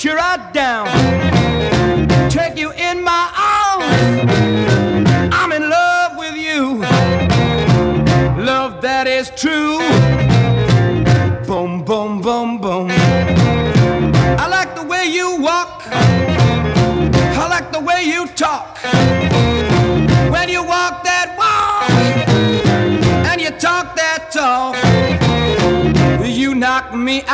put you right down, take you in my arms. I'm in love with you, love that is true. Boom, boom, boom, boom. I like the way you walk, I like the way you talk.